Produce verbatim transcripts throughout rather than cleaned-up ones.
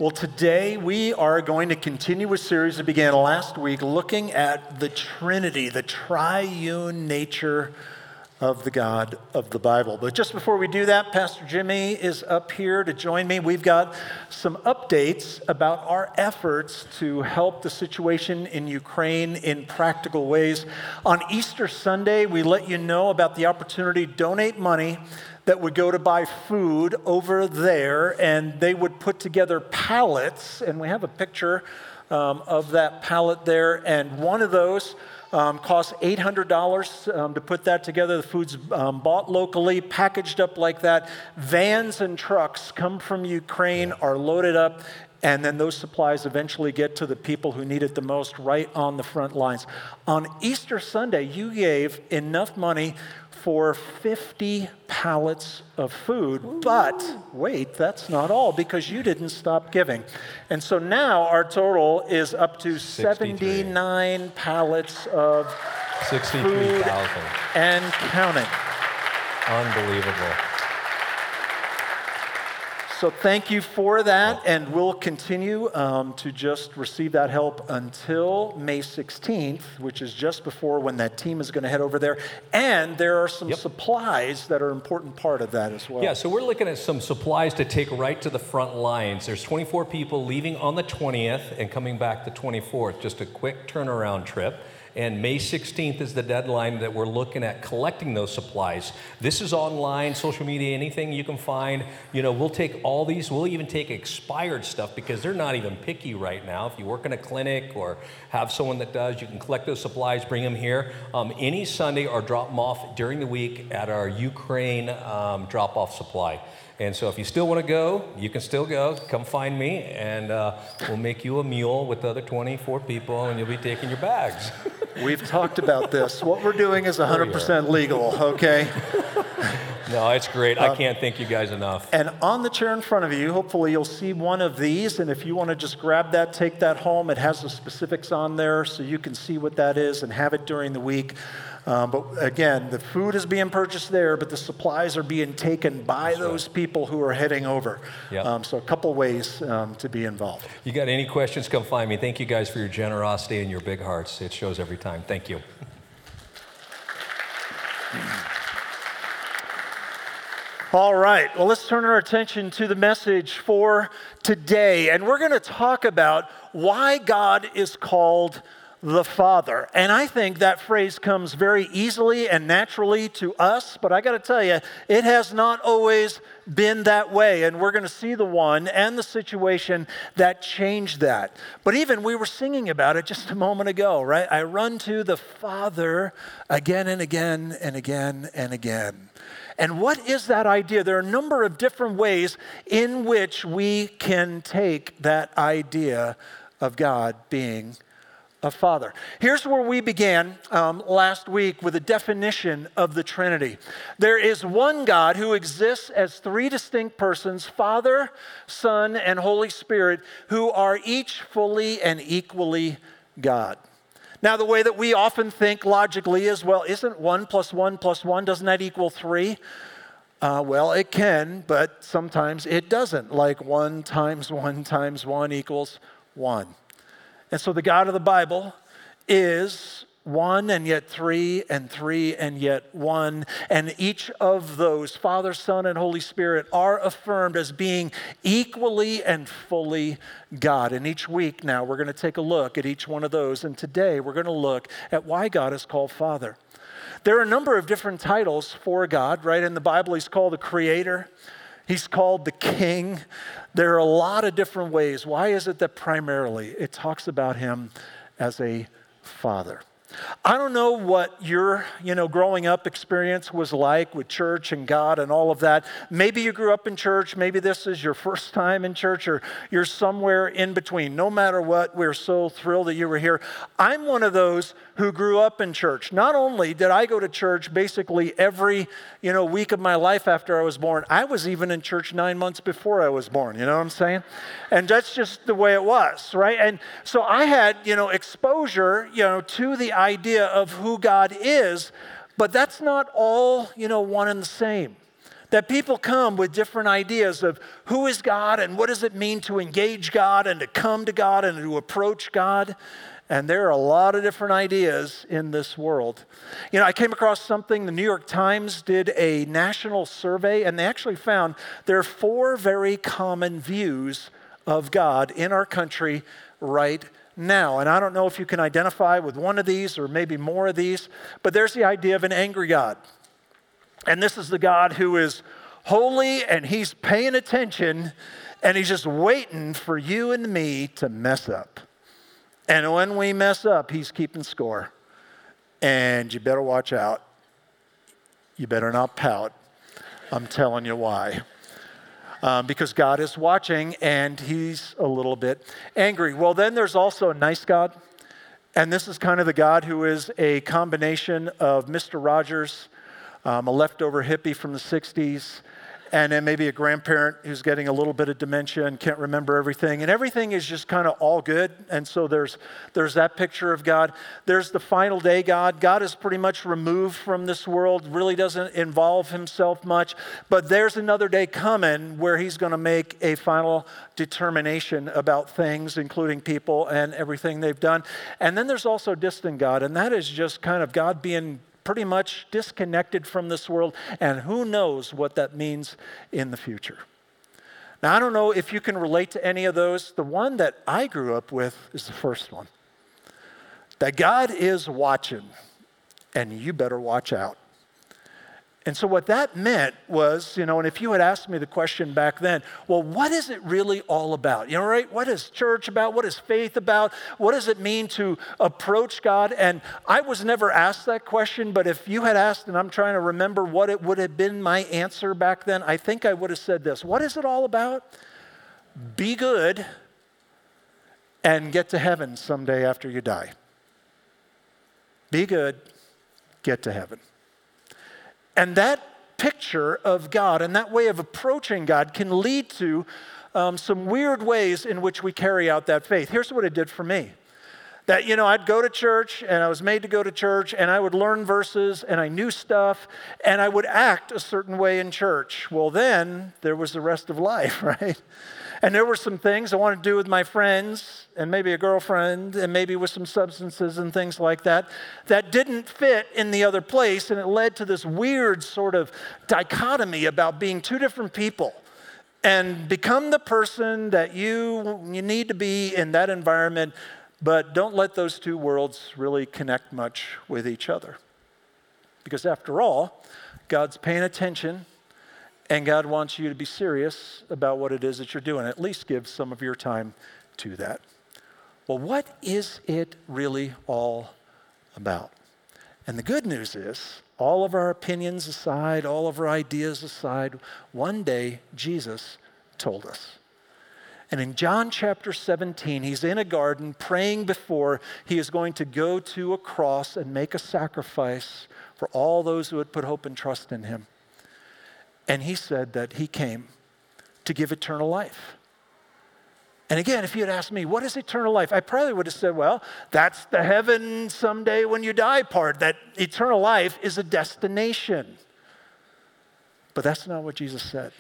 Well, today we are going to continue a series that began last week looking at the Trinity, the triune nature of the God of the Bible. But just before we do that, Pastor Jimmy is up here to join me. We've got some updates about our efforts to help the situation in Ukraine in practical ways. On Easter Sunday, we let you know about the opportunity to donate money that would go to buy food over there, and they would put together pallets, and we have a picture um, of that pallet there, and one of those um, costs eight hundred dollars um, to put that together. The food's um, bought locally, packaged up like that. Vans and trucks come from Ukraine, are loaded up, and then those supplies eventually get to the people who need it the most right on the front lines. On Easter Sunday, you gave enough money for fifty pallets of food. Ooh. But wait, that's not all, because you didn't stop giving. And so now our total is up to seventy-nine pallets of food and counting. Unbelievable. So thank you for that, and we'll continue um, to just receive that help until May sixteenth, which is just before when that team is going to head over there. And there are some yep. supplies that are an important part of that as well. Yeah, so we're looking at some supplies to take right to the front lines. There's twenty-four people leaving on the twentieth and coming back the twenty-fourth, just a quick turnaround trip. And May sixteenth is the deadline that we're looking at collecting those supplies. This is online, social media, anything you can find. You know, we'll take all these. We'll even take expired stuff because they're not even picky right now. If you work in a clinic or have someone that does, you can collect those supplies, bring them here um, any Sunday or drop them off during the week at our Ukraine um, drop-off supply. And so if you still want to go, you can still go. Come find me, and uh, we'll make you a mule with the other twenty-four people, and you'll be taking your bags. We've talked about this. What we're doing is one hundred percent legal, okay? No, it's great. I can't thank you guys enough. And on the chair in front of you, hopefully you'll see one of these, and if you want to just grab that, take that home. It has the specifics on there so you can see what that is and have it during the week. Um, but again, the food is being purchased there, but the supplies are being taken by That's those right. people who are heading over. Yep. Um, so a couple ways um, to be involved. You got any questions, come find me. Thank you guys for your generosity and your big hearts. It shows every time. Thank you. All right, well, let's turn our attention to the message for today. And we're going to talk about why God is called the Father. And I think that phrase comes very easily and naturally to us, but I got to tell you, it has not always been that way. And we're going to see the one and the situation that changed that. But even we were singing about it just a moment ago, right? I run to the Father again and again and again and again. And what is that idea? There are a number of different ways in which we can take that idea of God being a Father. Here's where we began um, last week with a definition of the Trinity. There is one God who exists as three distinct persons, Father, Son, and Holy Spirit, who are each fully and equally God. Now, the way that we often think logically is, well, isn't one plus one plus one, doesn't that equal three? Uh, well, it can, but sometimes it doesn't. Like one times one times one equals one. And so the God of the Bible is one and yet three and three and yet one. And each of those, Father, Son, and Holy Spirit, are affirmed as being equally and fully God. And each week now we're going to take a look at each one of those. And today we're going to look at why God is called Father. There are a number of different titles for God, right? In the Bible, he's called the Creator. He's called the King. There are a lot of different ways. Why is it that primarily it talks about him as a father? I don't know what your, you know, growing up experience was like with church and God and all of that. Maybe you grew up in church. Maybe this is your first time in church, or you're somewhere in between. No matter what, we're so thrilled that you were here. I'm one of those who grew up in church. Not only did I go to church basically every, you know, week of my life after I was born, I was even in church nine months before I was born. You know what I'm saying? And that's just the way it was, right? And so I had, you know, exposure, you know, to the idea of who God is, but that's not all, you know, one and the same. That people come with different ideas of who is God and what does it mean to engage God and to come to God and to approach God. And there are a lot of different ideas in this world. You know, I came across something, the New York Times did a national survey, and they actually found there are four very common views of God in our country right now. And I don't know if you can identify with one of these or maybe more of these, but there's the idea of an angry God. And this is the God who is holy and he's paying attention and he's just waiting for you and me to mess up. And when we mess up, he's keeping score. And you better watch out. You better not pout. I'm telling you why. Um, because God is watching and he's a little bit angry. Well, then there's also a nice God. And this is kind of the God who is a combination of Mister Rogers, um, a leftover hippie from the sixties, and then maybe a grandparent who's getting a little bit of dementia and can't remember everything. And everything is just kind of all good. And so there's there's that picture of God. There's the final day God. God is pretty much removed from this world, really doesn't involve himself much. But there's another day coming where he's going to make a final determination about things, including people and everything they've done. And then there's also distant God. And that is just kind of God being pretty much disconnected from this world, and who knows what that means in the future. Now, I don't know if you can relate to any of those. The one that I grew up with is the first one. That God is watching, and you better watch out. And so what that meant was, you know, and if you had asked me the question back then, well, what is it really all about? You know, right? What is church about? What is faith about? What does it mean to approach God? And I was never asked that question, but if you had asked, and I'm trying to remember what it would have been my answer back then, I think I would have said this. What is it all about? Be good and get to heaven someday after you die. Be good, get to heaven. And that picture of God and that way of approaching God can lead to um, some weird ways in which we carry out that faith. Here's what it did for me. That, you know, I'd go to church and I was made to go to church and I would learn verses and I knew stuff and I would act a certain way in church. Well, then there was the rest of life, right? And there were some things I wanted to do with my friends and maybe a girlfriend and maybe with some substances and things like that that didn't fit in the other place, and it led to this weird sort of dichotomy about being two different people. And become the person that you, you need to be in that environment, but don't let those two worlds really connect much with each other. Because after all, God's paying attention. And God wants you to be serious about what it is that you're doing. At least give some of your time to that. Well, what is it really all about? And the good news is, all of our opinions aside, all of our ideas aside, one day Jesus told us. And in John chapter seventeen, he's in a garden praying before he is going to go to a cross and make a sacrifice for all those who had put hope and trust in him. And he said that he came to give eternal life. And again, if you had asked me, what is eternal life? I probably would have said, well, that's the heaven someday when you die part, that eternal life is a destination. But that's not what Jesus said.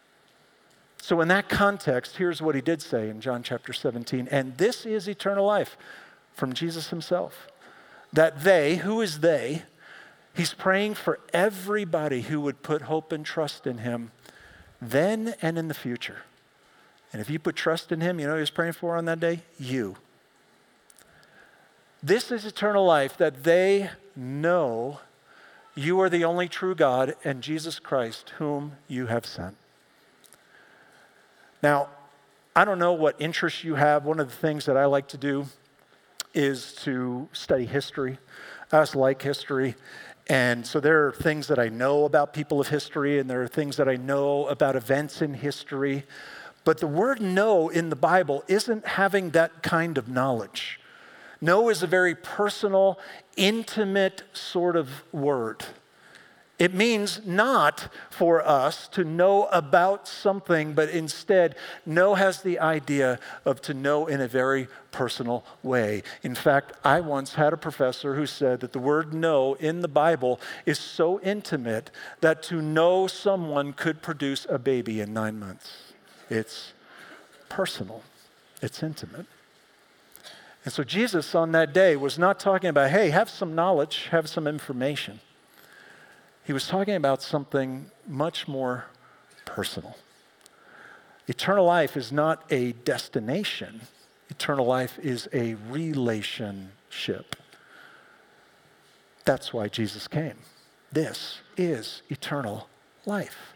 So in that context, here's what he did say in John chapter seventeen. And this is eternal life from Jesus himself. That they, who is they? He's praying for everybody who would put hope and trust in him then and in the future. And if you put trust in him, you know who he's praying for on that day? You. This is eternal life, that they know you are the only true God and Jesus Christ whom you have sent. Now, I don't know what interests you have. One of the things that I like to do is to study history. I just like history. And so there are things that I know about people of history, and there are things that I know about events in history. But the word know in the Bible isn't having that kind of knowledge. Know is a very personal, intimate sort of word. It means not for us to know about something, but instead, know has the idea of to know in a very personal way. In fact, I once had a professor who said that the word know in the Bible is so intimate that to know someone could produce a baby in nine months. It's personal. It's intimate. And so Jesus on that day was not talking about, hey, have some knowledge, have some information. He was talking about something much more personal. Eternal life is not a destination. Eternal life is a relationship. That's why Jesus came. This is eternal life.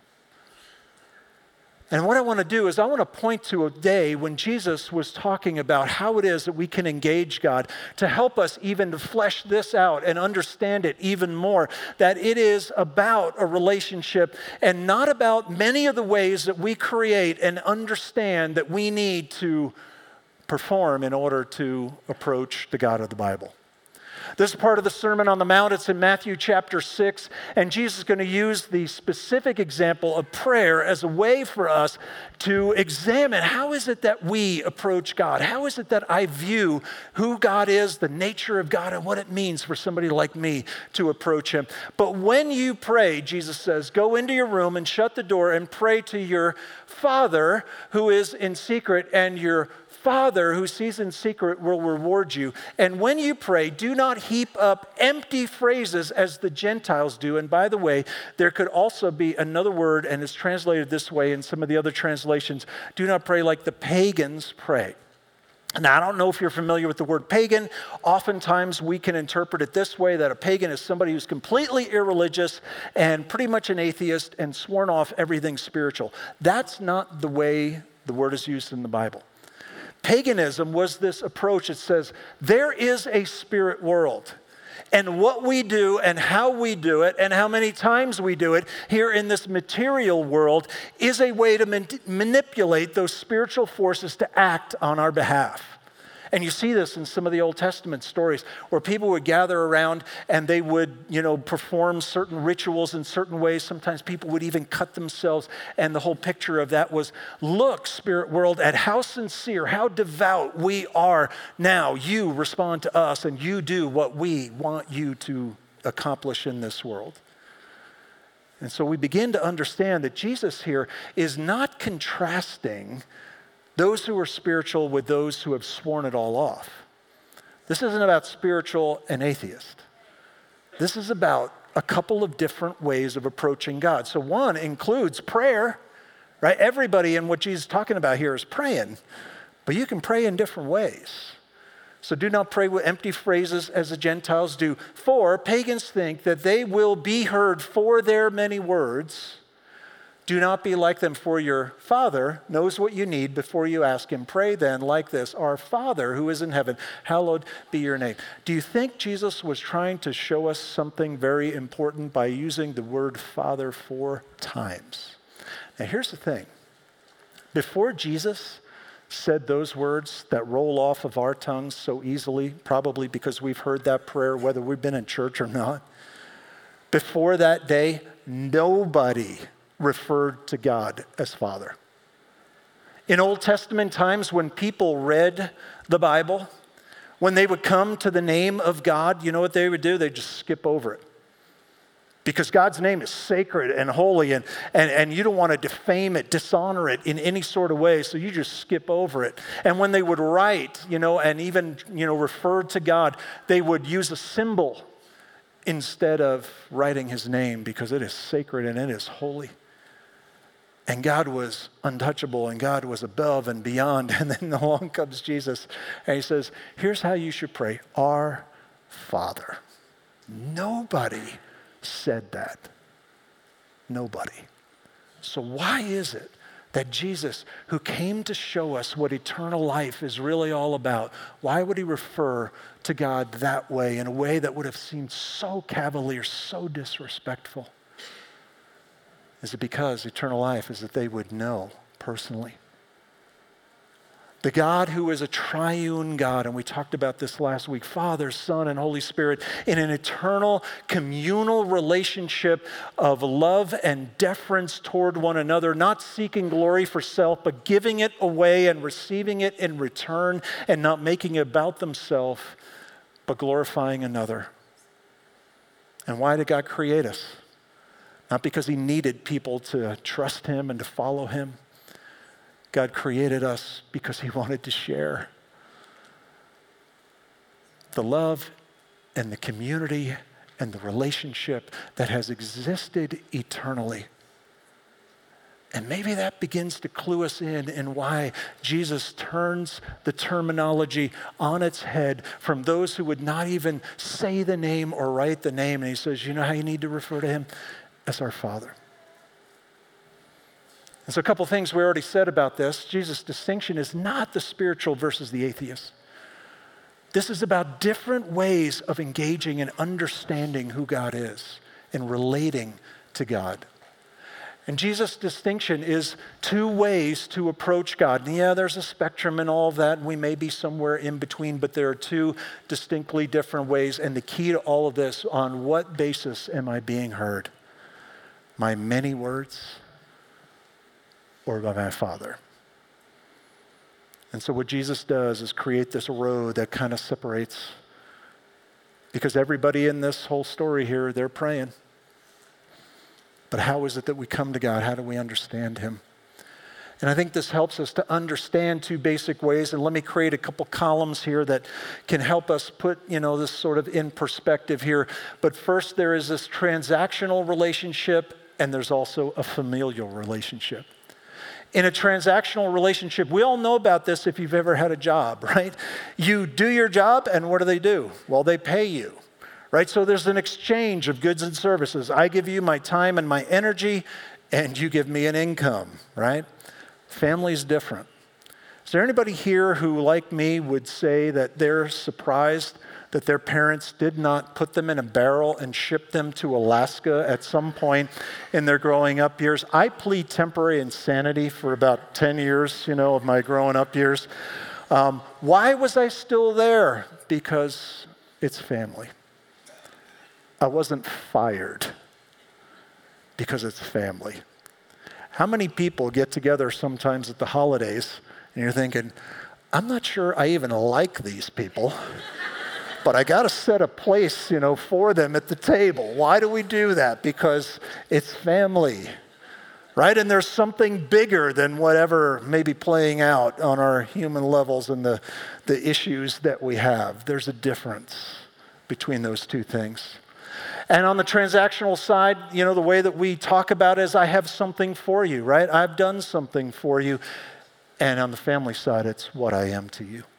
And what I want to do is I want to point to a day when Jesus was talking about how it is that we can engage God to help us even to flesh this out and understand it even more, that it is about a relationship and not about many of the ways that we create and understand that we need to perform in order to approach the God of the Bible. This is part of the Sermon on the Mount. It's in Matthew chapter six, and Jesus is going to use the specific example of prayer as a way for us to examine how is it that we approach God? How is it that I view who God is, the nature of God, and what it means for somebody like me to approach Him? But when you pray, Jesus says, go into your room and shut the door and pray to your Father who is in secret, and your Father who sees in secret will reward you. And when you pray, do not heap up empty phrases as the Gentiles do. And by the way, there could also be another word, and it's translated this way in some of the other translations. Do not pray like the pagans pray. Now, I don't know if you're familiar with the word pagan. Oftentimes, we can interpret it this way, that a pagan is somebody who's completely irreligious and pretty much an atheist and sworn off everything spiritual. That's not the way the word is used in the Bible. Paganism was this approach that says there is a spirit world, and what we do and how we do it and how many times we do it here in this material world is a way to man- manipulate those spiritual forces to act on our behalf. And you see this in some of the Old Testament stories where people would gather around and they would, you know, perform certain rituals in certain ways. Sometimes people would even cut themselves. And the whole picture of that was, look, spirit world, at how sincere, how devout we are now. You respond to us and you do what we want you to accomplish in this world. And so we begin to understand that Jesus here is not contrasting those who are spiritual with those who have sworn it all off. This isn't about spiritual and atheist. This is about a couple of different ways of approaching God. So one includes prayer, right? Everybody in what Jesus is talking about here is praying, but you can pray in different ways. So do not pray with empty phrases as the Gentiles do. For pagans think that they will be heard for their many words. Do not be like them, for your Father knows what you need before you ask Him. Pray then like this, our Father who is in heaven, hallowed be your name. Do you think Jesus was trying to show us something very important by using the word Father four times? Now here's the thing. Before Jesus said those words that roll off of our tongues so easily, probably because we've heard that prayer whether we've been in church or not, before that day, nobody referred to God as Father. In Old Testament times, when people read the Bible, when they would come to the name of God, you know what they would do? They'd just skip over it. Because God's name is sacred and holy, and, and, and you don't want to defame it, dishonor it in any sort of way, so you just skip over it. And when they would write, you know, and even, you know, refer to God, they would use a symbol instead of writing His name because it is sacred and it is holy. And God was untouchable, and God was above and beyond. And then along comes Jesus, and He says, here's how you should pray, our Father. Nobody said that. Nobody. So why is it that Jesus, who came to show us what eternal life is really all about, why would He refer to God that way, in a way that would have seemed so cavalier, so disrespectful? Is it because eternal life is that they would know personally? The God who is a triune God, and we talked about this last week, Father, Son, and Holy Spirit, in an eternal communal relationship of love and deference toward one another, not seeking glory for self, but giving it away and receiving it in return, and not making it about themselves, but glorifying another. And why did God create us? Not because he needed people to trust him and to follow him. God created us because he wanted to share the love and the community and the relationship that has existed eternally. And maybe that begins to clue us in in why Jesus turns the terminology on its head from those who would not even say the name or write the name. And he says, you know how you need to refer to him? As our Father. And so a couple things we already said about this. Jesus' distinction is not the spiritual versus the atheist. This is about different ways of engaging and understanding who God is and relating to God. And Jesus' distinction is two ways to approach God. And yeah, there's a spectrum and all of that, and we may be somewhere in between, but there are two distinctly different ways. And the key to all of this, on what basis am I being heard? My many words, or by my Father? And so what Jesus does is create this road that kind of separates, because everybody in this whole story here, they're praying. But how is it that we come to God? How do we understand him? And I think this helps us to understand two basic ways. And let me create a couple columns here that can help us put, you know, this sort of in perspective here. But first, there is this transactional relationship, and there's also a familial relationship. In a transactional relationship, we all know about this if you've ever had a job, right? You do your job, and what do they do? Well, they pay you, right? So there's an exchange of goods and services. I give you my time and my energy, and you give me an income, right? Family's different. Is there anybody here who, like me, would say that they're surprised that their parents did not put them in a barrel and ship them to Alaska at some point in their growing up years? I plead temporary insanity for about ten years, you know, of my growing up years. Um, why was I still there? Because it's family. I wasn't fired because it's family. How many people get together sometimes at the holidays and you're thinking, I'm not sure I even like these people, but I got to set a place, you know, for them at the table. Why do we do that? Because it's family, right? And there's something bigger than whatever may be playing out on our human levels and the, the issues that we have. There's a difference between those two things. And on the transactional side, you know, the way that we talk about it is I have something for you, right? I've done something for you. And on the family side, it's what I am to you.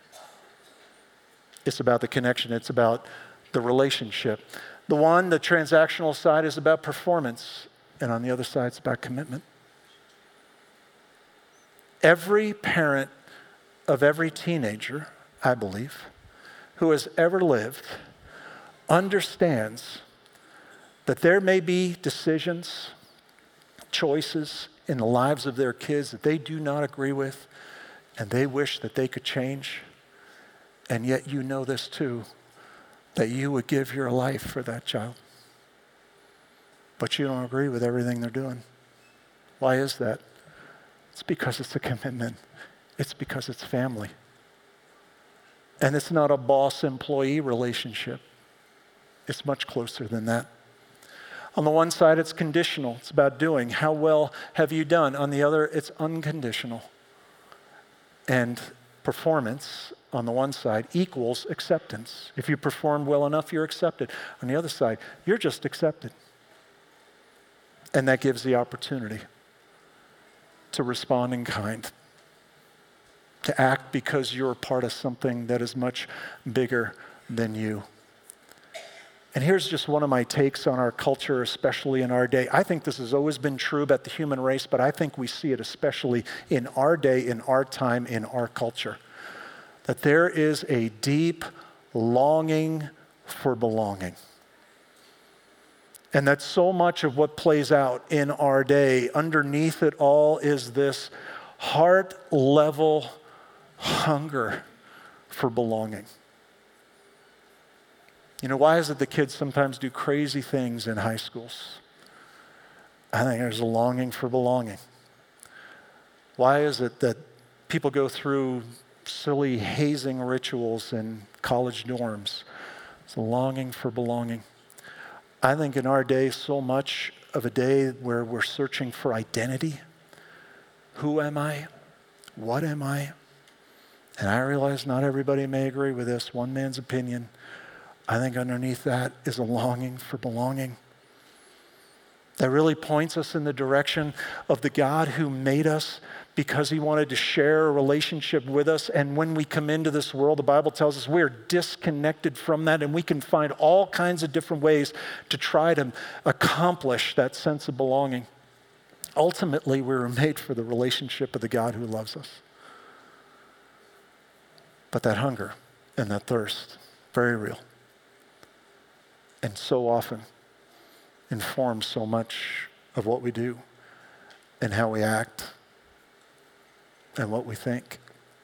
It's about the connection. It's about the relationship. The one, the transactional side, is about performance. And on the other side, it's about commitment. Every parent of every teenager, I believe, who has ever lived understands that there may be decisions, choices in the lives of their kids that they do not agree with, and they wish that they could change. And yet you know this too, that you would give your life for that child. But you don't agree with everything they're doing. Why is that? It's because it's a commitment. It's because it's family. And it's not a boss-employee relationship. It's much closer than that. On the one side, it's conditional. It's about doing. How well have you done? On the other, it's unconditional. And performance, on the one side, equals acceptance. If you perform well enough, you're accepted. On the other side, you're just accepted. And that gives the opportunity to respond in kind, to act because you're a part of something that is much bigger than you. And here's just one of my takes on our culture, especially in our day. I think this has always been true about the human race, but I think we see it especially in our day, in our time, in our culture. That there is a deep longing for belonging. And that so much of what plays out in our day, underneath it all is this heart level hunger for belonging. You know, why is it that kids sometimes do crazy things in high schools? I think there's a longing for belonging. Why is it that people go through silly hazing rituals in college dorms? It's a longing for belonging. I think in our day, so much of a day where we're searching for identity. Who am I? What am I? And I realize not everybody may agree with this, one man's opinion. I think underneath that is a longing for belonging. That really points us in the direction of the God who made us because he wanted to share a relationship with us. And when we come into this world, the Bible tells us we are disconnected from that, and we can find all kinds of different ways to try to accomplish that sense of belonging. Ultimately, we were made for the relationship of the God who loves us. But that hunger and that thirst, very real. And so often informs so much of what we do and how we act and what we think.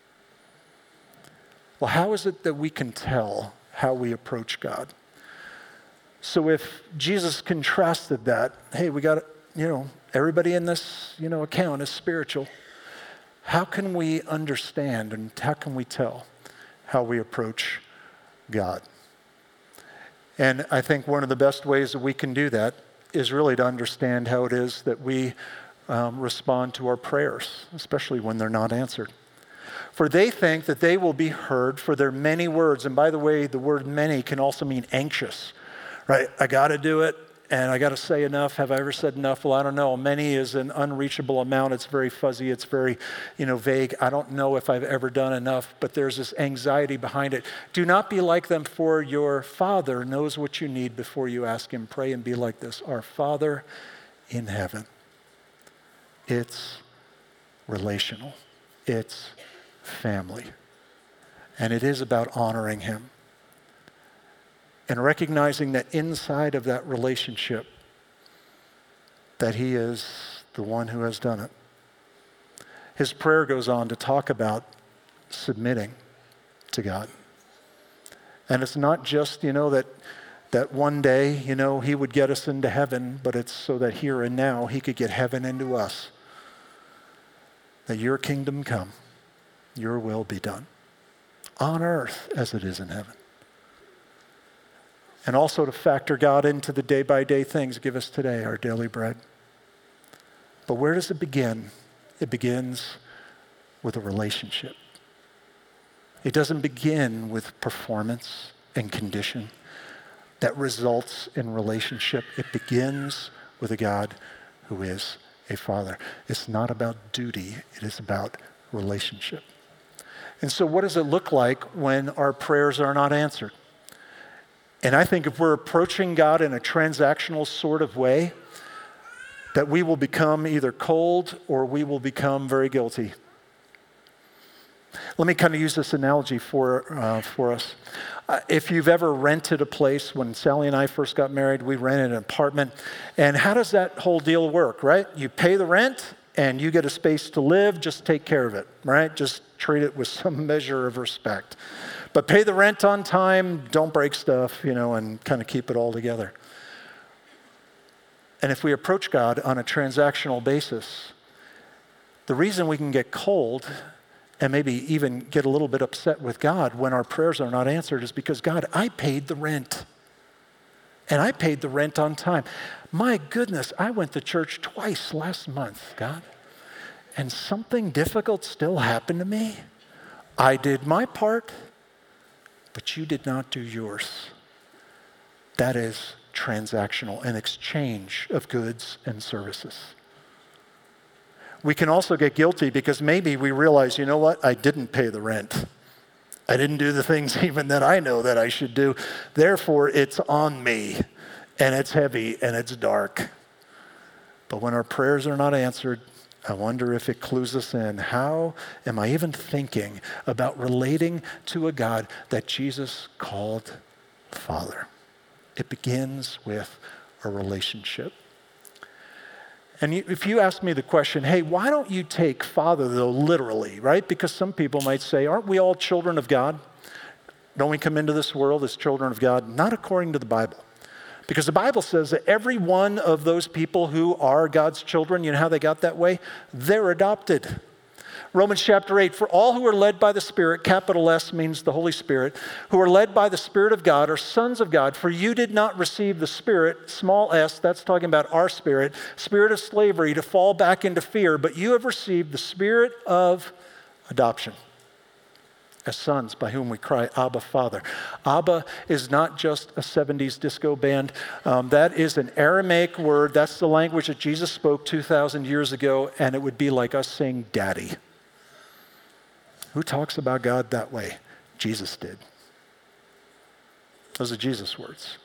Well, how is it that we can tell how we approach God? So if Jesus contrasted that, hey, we got, you know, everybody in this, you know, account is spiritual. How can we understand and how can we tell how we approach God? And I think one of the best ways that we can do that is really to understand how it is that we um, respond to our prayers, especially when they're not answered. For they think that they will be heard for their many words. And by the way, the word many can also mean anxious, right? I got to do it, and I got to say enough. Have I ever said enough? Well, I don't know. Many is an unreachable amount. It's very fuzzy. It's very, you know, vague. I don't know if I've ever done enough, but there's this anxiety behind it. Do not be like them, for your Father knows what you need before you ask him. Pray and be like this. Our Father in heaven. It's relational. It's family. And it is about honoring him. And recognizing that inside of that relationship, that he is the one who has done it. His prayer goes on to talk about submitting to God. And it's not just, you know, that that one day, you know, he would get us into heaven, but it's so that here and now he could get heaven into us. That your kingdom come, your will be done, on earth as it is in heaven. And also to factor God into the day-by-day things. Give us today our daily bread. But where does it begin? It begins with a relationship. It doesn't begin with performance and condition that results in relationship. It begins with a God who is a father. It's not about duty. It is about relationship. And so what does it look like when our prayers are not answered? And I think if we're approaching God in a transactional sort of way, that we will become either cold or we will become very guilty. Let me kind of use this analogy for, uh, for us. Uh, if you've ever rented a place, when Sally and I first got married, we rented an apartment. And how does that whole deal work, right? You pay the rent and you get a space to live, just take care of it, right? Just treat it with some measure of respect. But pay the rent on time, don't break stuff, you know, and kind of keep it all together. And if we approach God on a transactional basis, the reason we can get cold and maybe even get a little bit upset with God when our prayers are not answered is because, God, I paid the rent. And I paid the rent on time. My goodness, I went to church twice last month, God. And something difficult still happened to me. I did my part, but you did not do yours. That is transactional, an exchange of goods and services. We can also get guilty because maybe we realize, you know what, I didn't pay the rent. I didn't do the things even that I know that I should do. Therefore, it's on me, and it's heavy, and it's dark. But when our prayers are not answered, I wonder if it clues us in. How am I even thinking about relating to a God that Jesus called Father? It begins with a relationship. And you, if you ask me the question, hey, why don't you take father, though, literally, right? Because some people might say, aren't we all children of God? Don't we come into this world as children of God? Not according to the Bible. Because the Bible says that every one of those people who are God's children, you know how they got that way? They're adopted. Romans chapter eight, for all who are led by the Spirit, capital S means the Holy Spirit, who are led by the Spirit of God are sons of God. For you did not receive the Spirit, small s, that's talking about our spirit, spirit of slavery to fall back into fear, but you have received the Spirit of adoption as sons by whom we cry, Abba, Father. Abba is not just a seventies disco band. Um, that is an Aramaic word. That's the language that Jesus spoke two thousand years ago, and it would be like us saying daddy. Who talks about God that way? Jesus did. Those are Jesus' words.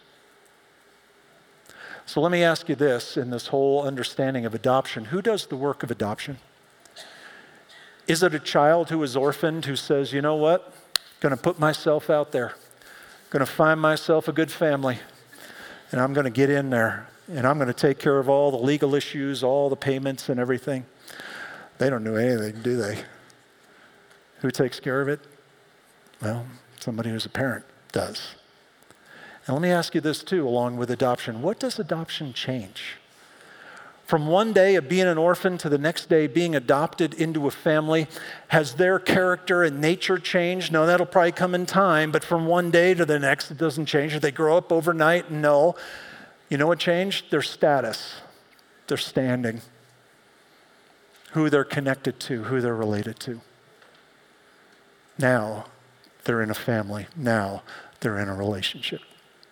So let me ask you this, in this whole understanding of adoption, who does the work of adoption? Is it a child who is orphaned who says, you know what, going to put myself out there, going to find myself a good family, and I'm going to get in there, and I'm going to take care of all the legal issues, all the payments and everything? They don't do anything, do they? Who takes care of it? Well, somebody who's a parent does. And let me ask you this too, along with adoption. What does adoption change? From one day of being an orphan to the next day being adopted into a family, has their character and nature changed? No, that'll probably come in time, but from one day to the next, it doesn't change. Did they grow up overnight? No. You know what changed? Their status, their standing, who they're connected to, who they're related to. Now they're in a family. Now they're in a relationship.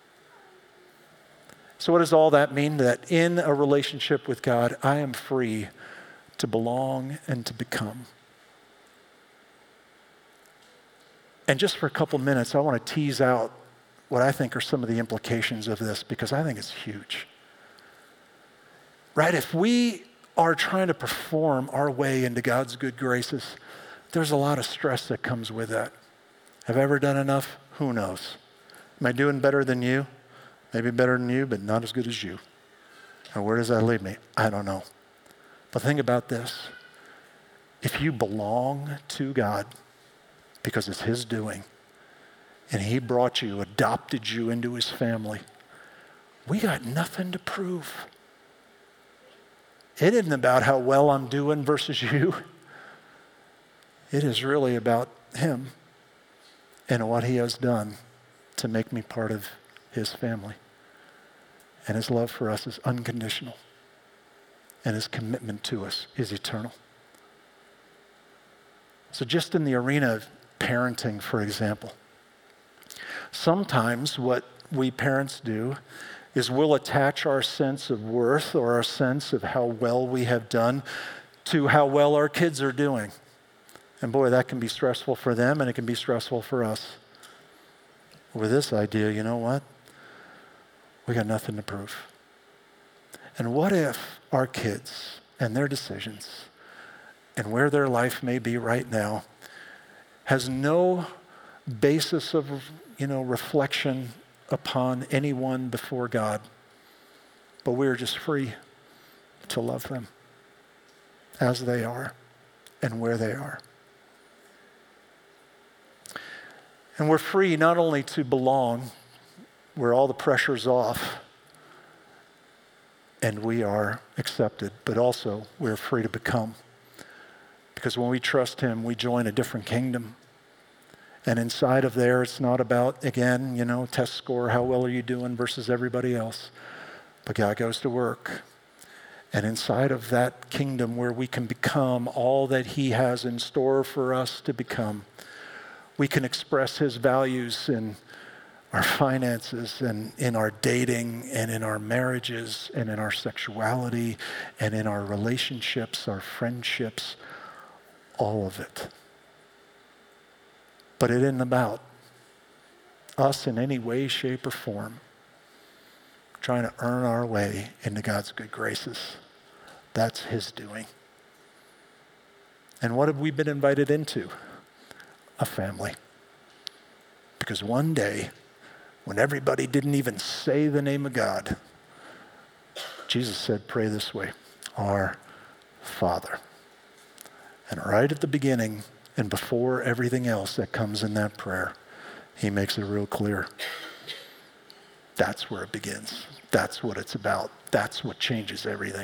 So what does all that mean? That in a relationship with God, I am free to belong and to become. And just for a couple minutes, I want to tease out what I think are some of the implications of this, because I think it's huge. Right? If we are trying to perform our way into God's good graces, there's a lot of stress that comes with that. Have I ever done enough? Who knows? Am I doing better than you? Maybe better than you, but not as good as you. And where does that leave me? I don't know. But think about this. If you belong to God because it's His doing, and He brought you, adopted you into His family, we got nothing to prove. It isn't about how well I'm doing versus you. It is really about Him and what He has done to make me part of His family. And His love for us is unconditional. And His commitment to us is eternal. So just in the arena of parenting, for example, sometimes what we parents do is we'll attach our sense of worth or our sense of how well we have done to how well our kids are doing. And boy, that can be stressful for them, and it can be stressful for us. With this idea, you know what? We got nothing to prove. And what if our kids and their decisions and where their life may be right now has no basis of, you know, reflection upon anyone before God, but we are just free to love them as they are and where they are. And we're free not only to belong, where all the pressure's off, and we are accepted, but also we're free to become. Because when we trust Him, we join a different kingdom. And inside of there, it's not about, again, you know, test score, how well are you doing versus everybody else. But God goes to work. And inside of that kingdom where we can become all that He has in store for us to become, we can express His values in our finances and in our dating and in our marriages and in our sexuality and in our relationships, our friendships, all of it. But it isn't about us in any way, shape, or form trying to earn our way into God's good graces. That's His doing. And what have we been invited into? A family. Because one day, when everybody didn't even say the name of God, Jesus said, pray this way, our Father. And right at the beginning and before everything else that comes in that prayer, he makes it real clear. That's where it begins. That's what it's about. That's what changes everything.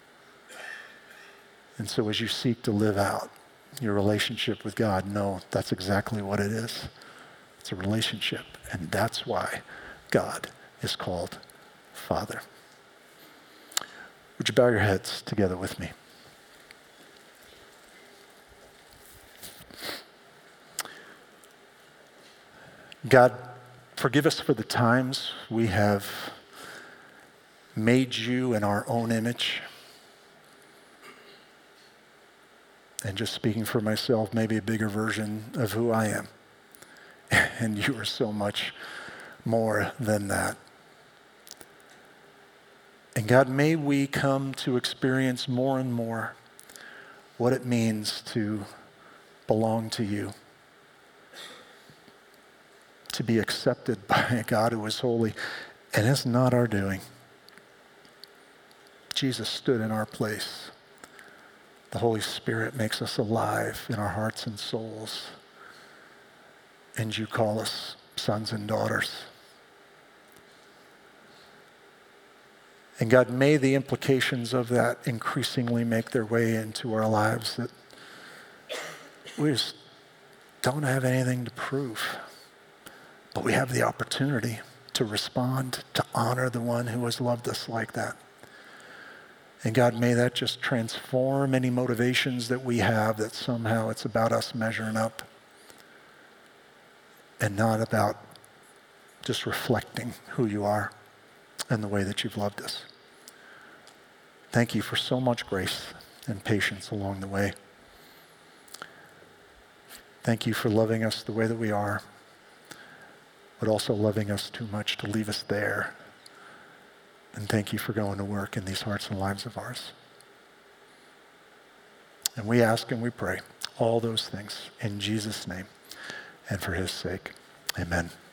And so as you seek to live out your relationship with God, know that's exactly what it is. It's a relationship. And that's why God is called Father. Would you bow your heads together with me? God, forgive us for the times we have made you in our own image. And just speaking for myself, maybe a bigger version of who I am. And you are so much more than that. And God, may we come to experience more and more what it means to belong to you, to be accepted by a God who is holy, and it's not our doing. Jesus stood in our place. The Holy Spirit makes us alive in our hearts and souls. And you call us sons and daughters. And God, may the implications of that increasingly make their way into our lives, that we just don't have anything to prove, but we have the opportunity to respond, to honor the one who has loved us like that. And God, may that just transform any motivations that we have, that somehow it's about us measuring up and not about just reflecting who you are and the way that you've loved us. Thank you for so much grace and patience along the way. Thank you for loving us the way that we are, but also loving us too much to leave us there. And thank you for going to work in these hearts and lives of ours. And we ask and we pray all those things in Jesus' name and for his sake. Amen.